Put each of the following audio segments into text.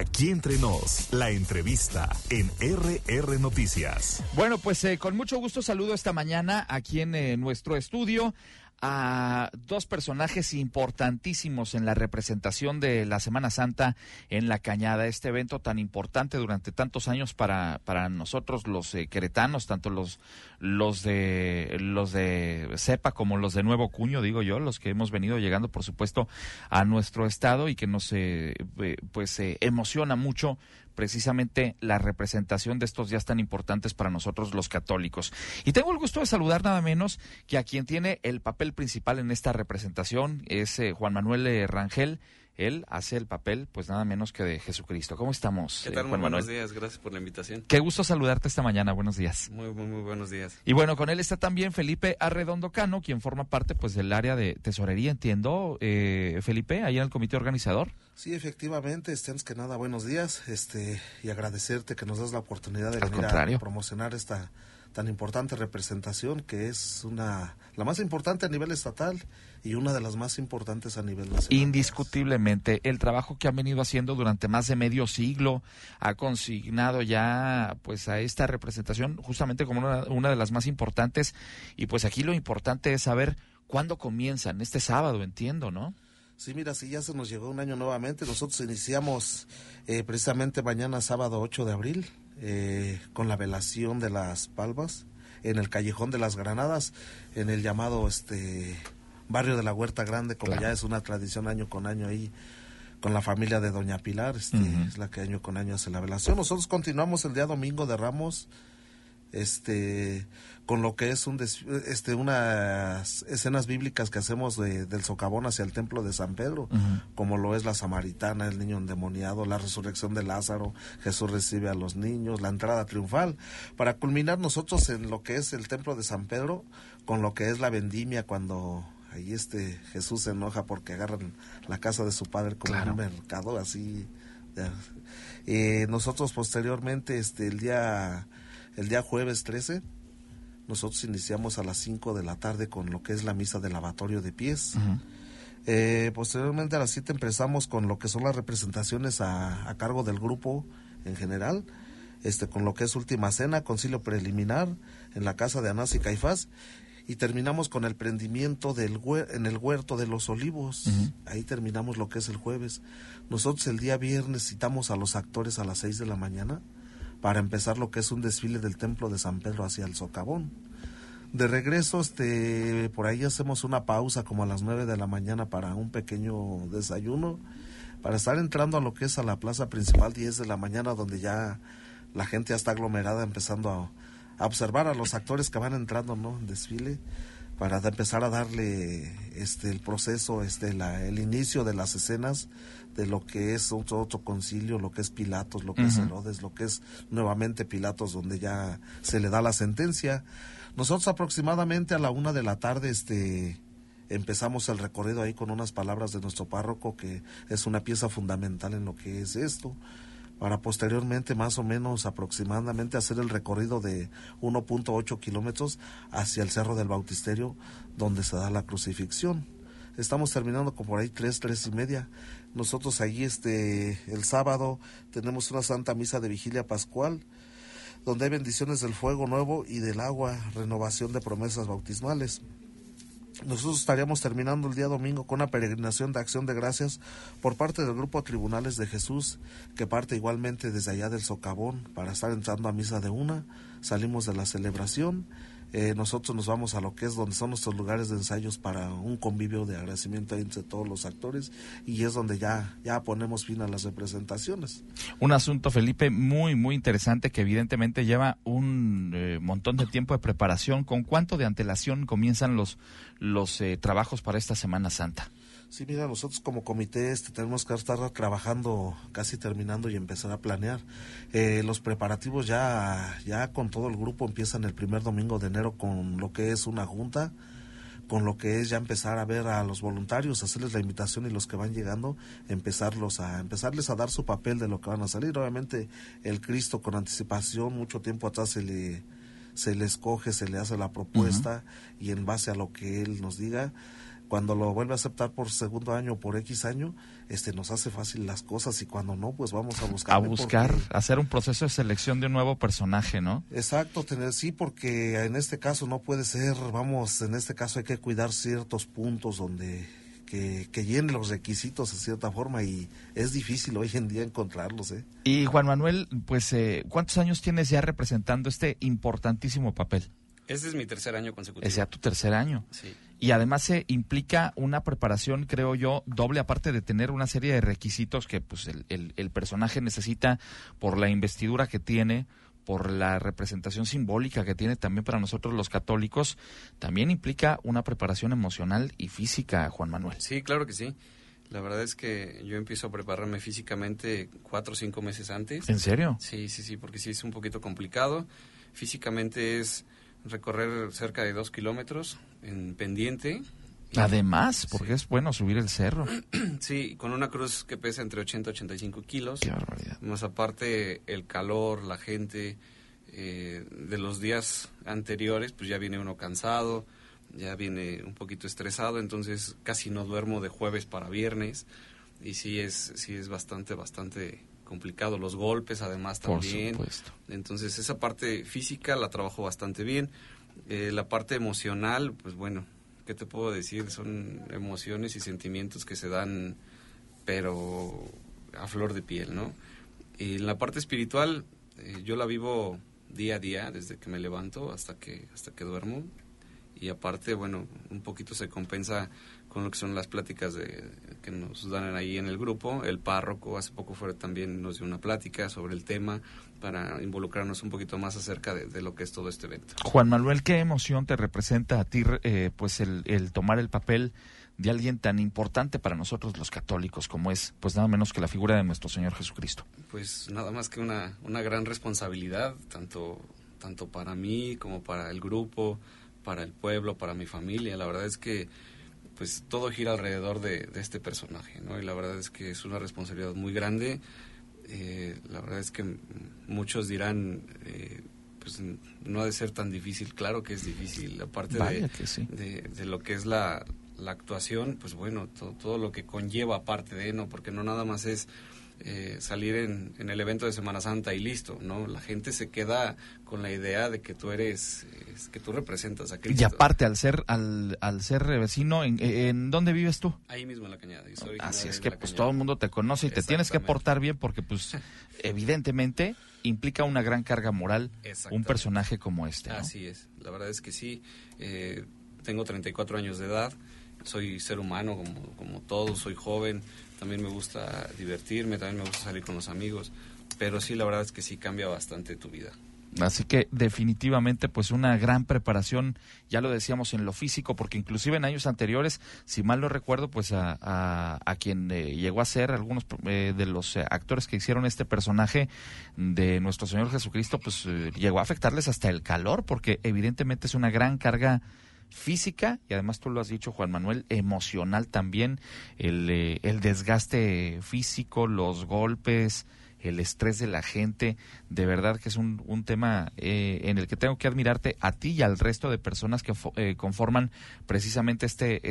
Aquí entre nos, la entrevista en RR Noticias. Bueno, pues con mucho gusto saludo esta mañana aquí en nuestro estudio a dos personajes importantísimos en la representación de la Semana Santa en La Cañada, este evento tan importante durante tantos años para nosotros los queretanos, tanto los de Cepa como los de Nuevo Cuño, digo yo, los que hemos venido llegando, por supuesto, a nuestro estado y que nos emociona mucho precisamente la representación de estos días tan importantes para nosotros los católicos. Y tengo el gusto de saludar nada menos que a quien tiene el papel principal en esta representación, es Juan Manuel Rangel. Él hace el papel, pues nada menos que de Jesucristo. ¿Cómo estamos? ¿Qué tal? Juan Manuel? Buenos días, gracias por la invitación. Qué gusto saludarte esta mañana, buenos días. Muy buenos días. Y bueno, con él está también Felipe Arredondo Cano, quien forma parte pues del área de tesorería, entiendo, Felipe, ahí en el comité organizador. Sí, efectivamente, antes que nada, buenos días, y agradecerte que nos das la oportunidad de venir a promocionar esta tan importante representación, que es la más importante a nivel estatal y una de las más importantes a nivel nacional. Indiscutiblemente, el trabajo que han venido haciendo durante más de medio siglo ha consignado ya pues a esta representación justamente como una de las más importantes, y pues aquí lo importante es saber cuándo comienzan, este sábado, entiendo, ¿no? Sí, mira, sí, ya se nos llegó un año nuevamente. Nosotros iniciamos precisamente mañana, sábado 8 de abril, con la velación de las palmas en el Callejón de las Granadas, en el llamado barrio de la Huerta Grande, como claro, ya es una tradición año con año ahí, con la familia de Doña Pilar, es la que año con año hace la velación. Nosotros continuamos el día domingo de Ramos, con lo que es unas escenas bíblicas que hacemos del socavón hacia el templo de San Pedro, como lo es la Samaritana, el niño endemoniado, la resurrección de Lázaro, Jesús recibe a los niños, la entrada triunfal, para culminar nosotros en lo que es el templo de San Pedro, con lo que es la vendimia, cuando ahí Jesús se enoja porque agarran la casa de su padre como claro, un mercado, así. Nosotros posteriormente, el día jueves 13, nosotros iniciamos a las 5 de la tarde con lo que es la misa de lavatorio de pies. Posteriormente a las 7 empezamos con lo que son las representaciones a cargo del grupo en general, con lo que es última cena, concilio preliminar en la casa de Anás y Caifás, y terminamos con el prendimiento en el huerto de los Olivos. Ahí terminamos lo que es el jueves. Nosotros el día viernes citamos a los actores a las 6 de la mañana para empezar lo que es un desfile del templo de San Pedro hacia el socavón. De regreso, por ahí hacemos una pausa como a las 9 de la mañana para un pequeño desayuno, para estar entrando a lo que es a la plaza principal 10 de la mañana, donde ya la gente ya está aglomerada empezando a observar a los actores que van entrando, ¿no?, en desfile, para empezar a darle el proceso, el inicio de las escenas de lo que es otro concilio, lo que es Pilatos, lo que es Herodes, lo que es nuevamente Pilatos, donde ya se le da la sentencia. Nosotros aproximadamente a la 1 de la tarde empezamos el recorrido ahí con unas palabras de nuestro párroco, que es una pieza fundamental en lo que es esto, para posteriormente más o menos aproximadamente hacer el recorrido de 1.8 kilómetros hacia el Cerro del Bautisterio, donde se da la crucifixión. Estamos terminando como por ahí 3:30. Nosotros ahí el sábado tenemos una santa misa de vigilia pascual, donde hay bendiciones del fuego nuevo y del agua, renovación de promesas bautismales. Nosotros estaríamos terminando el día domingo con una peregrinación de acción de gracias por parte del grupo Tribunales de Jesús, que parte igualmente desde allá del socavón para estar entrando a misa de 1. Salimos de la celebración, nosotros nos vamos a lo que es donde son nuestros lugares de ensayos para un convivio de agradecimiento entre todos los actores, y es donde ya ponemos fin a las representaciones. Un asunto, Felipe, muy muy interesante, que evidentemente lleva un montón de tiempo de preparación. ¿Con cuánto de antelación comienzan los trabajos para esta Semana Santa? Sí, mira, nosotros como comité tenemos que estar trabajando, casi terminando y empezar a planear. Los preparativos ya con todo el grupo empiezan el primer domingo de enero con lo que es una junta, con lo que es ya empezar a ver a los voluntarios, hacerles la invitación, y los que van llegando, empezarles a dar su papel de lo que van a salir. Obviamente el Cristo con anticipación, mucho tiempo atrás se le escoge, se le hace la propuesta, y en base a lo que él nos diga, cuando lo vuelve a aceptar por segundo año o por X año, nos hace fácil las cosas, y cuando no, pues vamos a buscar. Hacer un proceso de selección de un nuevo personaje, ¿no? Exacto, sí, porque en este caso no puede ser, en este caso hay que cuidar ciertos puntos donde que llenen los requisitos de cierta forma, y es difícil hoy en día encontrarlos, ¿eh? Y Juan Manuel, pues, ¿cuántos años tienes ya representando este importantísimo papel? Este es mi tercer año consecutivo. Es ya tu tercer año. Sí. Y además se implica una preparación, creo yo, doble, aparte de tener una serie de requisitos que pues el personaje necesita por la investidura que tiene, por la representación simbólica que tiene también para nosotros los católicos, también implica una preparación emocional y física, Juan Manuel. Sí, claro que sí. La verdad es que yo empiezo a prepararme físicamente 4 o 5 meses antes. ¿En serio? Sí, porque sí es un poquito complicado. Físicamente es recorrer cerca de 2 kilómetros en pendiente. Además, porque es bueno subir el cerro. Sí, con una cruz que pesa entre 80 y 85 kilos. Qué barbaridad. Más aparte el calor, la gente, de los días anteriores, pues ya viene uno cansado, ya viene un poquito estresado, entonces casi no duermo de jueves para viernes, y sí es bastante complicado. Los golpes además también. Por supuesto. Entonces esa parte física la trabajo bastante bien. La parte emocional, pues bueno, ¿qué te puedo decir? Son emociones y sentimientos que se dan, pero a flor de piel, ¿no? Y en la parte espiritual, yo la vivo día a día, desde que me levanto hasta que duermo. Y aparte, bueno, un poquito se compensa con lo que son las pláticas que nos dan ahí en el grupo. El párroco hace poco también nos dio una plática sobre el tema para involucrarnos un poquito más acerca de lo que es todo este evento. Juan Manuel, ¿qué emoción te representa a ti pues el tomar el papel de alguien tan importante para nosotros los católicos como es pues nada menos que la figura de nuestro Señor Jesucristo? Pues nada más que una gran responsabilidad, tanto para mí como para el grupo, para el pueblo, para mi familia. La verdad es que pues todo gira alrededor de este personaje, ¿no? Y la verdad es que es una responsabilidad muy grande. La verdad es que muchos dirán, pues no ha de ser tan difícil. Claro que es difícil, aparte de lo que es la actuación, pues bueno, todo lo que conlleva aparte de, ¿no? Porque no nada más es salir en el evento de Semana Santa y listo, ¿no? La gente se queda con la idea de que tú que tú representas a Cristo. Y aparte, al ser vecino, ¿en dónde vives tú? Ahí mismo en La Cañada. Así es que pues todo el mundo te conoce y te tienes que portar bien porque pues evidentemente implica una gran carga moral un personaje como este, ¿no? Así es, la verdad es que sí. Tengo 34 años de edad, soy ser humano como todos, soy joven, también me gusta divertirme, también me gusta salir con los amigos, pero sí, la verdad es que sí cambia bastante tu vida. Así que definitivamente pues una gran preparación, ya lo decíamos, en lo físico, porque inclusive en años anteriores, si mal no recuerdo, pues a quien llegó a ser algunos de los actores que hicieron este personaje de nuestro Señor Jesucristo, pues llegó a afectarles hasta el calor, porque evidentemente es una gran carga física y además tú lo has dicho, Juan Manuel, emocional también, el desgaste físico, los golpes, el estrés de la gente. De verdad que es un tema en el que tengo que admirarte a ti y al resto de personas que conforman precisamente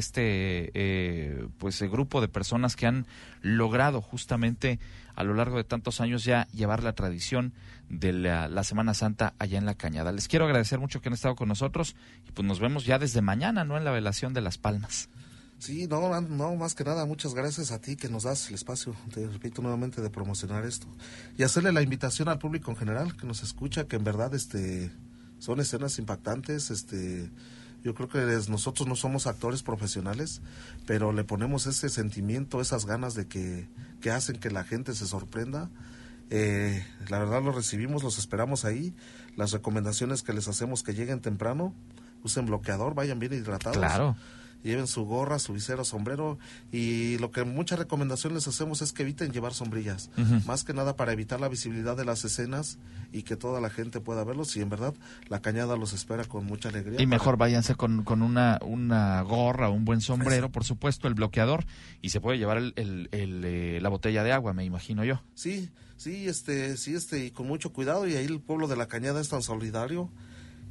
pues el grupo de personas que han logrado justamente a lo largo de tantos años ya llevar la tradición de la Semana Santa allá en La Cañada. Les quiero agradecer mucho que han estado con nosotros y pues nos vemos ya desde mañana, ¿no? En la velación de las palmas. Sí, no, más que nada, muchas gracias a ti que nos das el espacio, te repito nuevamente, de promocionar esto y hacerle la invitación al público en general que nos escucha, que en verdad son escenas impactantes. Yo creo que nosotros no somos actores profesionales, pero le ponemos ese sentimiento, esas ganas de que hacen que la gente se sorprenda. La verdad los recibimos, los esperamos ahí. Las recomendaciones que les hacemos: que lleguen temprano, usen bloqueador, vayan bien hidratados. Claro. Lleven su gorra, su visero, sombrero, y lo que muchas recomendaciones les hacemos es que eviten llevar sombrillas, más que nada para evitar la visibilidad de las escenas y que toda la gente pueda verlos. Y en verdad La Cañada los espera con mucha alegría. Y mejor váyanse con una gorra, un buen sombrero, por supuesto, el bloqueador, y se puede llevar la botella de agua, me imagino yo. Sí, y con mucho cuidado. Y ahí el pueblo de La Cañada es tan solidario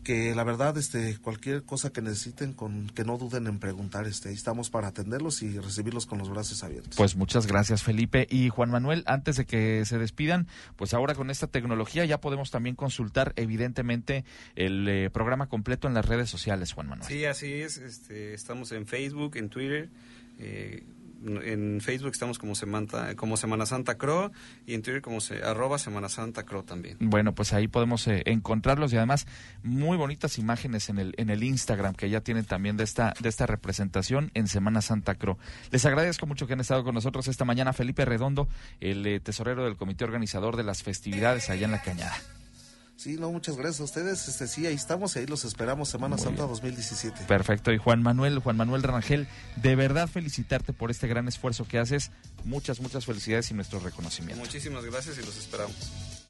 que la verdad cualquier cosa que necesiten, que no duden en preguntar, estamos para atenderlos y recibirlos con los brazos abiertos. Pues muchas gracias, Felipe. Y Juan Manuel, antes de que se despidan, pues ahora con esta tecnología ya podemos también consultar evidentemente el programa completo en las redes sociales, Juan Manuel. Sí, así es. Estamos en Facebook, en Twitter. En Facebook estamos como Semana Santa Cro, y en Twitter como @Semana Santa Cro también. Bueno, pues ahí podemos encontrarlos, y además muy bonitas imágenes en el Instagram que ya tienen también de esta representación en Semana Santa Cro. Les agradezco mucho que han estado con nosotros esta mañana. Felipe Redondo, el tesorero del comité organizador de las festividades allá en La Cañada. Sí, no, muchas gracias a ustedes. Sí, ahí estamos y ahí los esperamos Semana Santa 2017. Perfecto. Y Juan Manuel Rangel, de verdad felicitarte por este gran esfuerzo que haces. Muchas felicidades y nuestro reconocimiento. Muchísimas gracias y los esperamos.